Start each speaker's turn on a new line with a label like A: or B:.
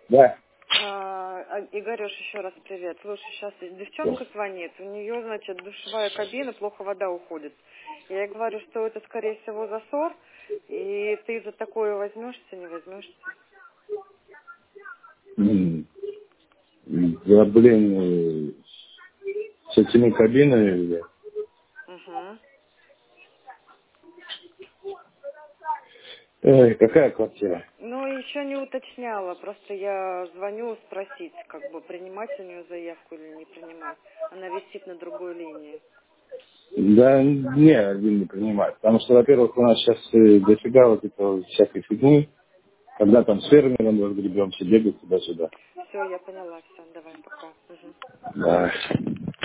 A: Да.
B: Игорёш, еще раз привет. Слушай, сейчас девчонка звонит, у нее, значит, душевая кабина, плохо вода уходит. Я ей говорю, что это, скорее всего, засор, и ты за такое возьмешься, не возьмешься?
A: Да, блин, с этими кабинами.
B: Угу.
A: Какая квартира?
B: Ну, еще не уточняла, просто я звоню спросить, как бы, принимать у нее заявку или не принимать. Она висит на другой линии.
A: Да, не, один не принимает. Потому что, во-первых, у нас сейчас дофига вот этого всякой фигни, когда там с фермером разгребемся, бегать туда-сюда.
B: Все, я поняла, все, давай, пока. Угу.
A: Да.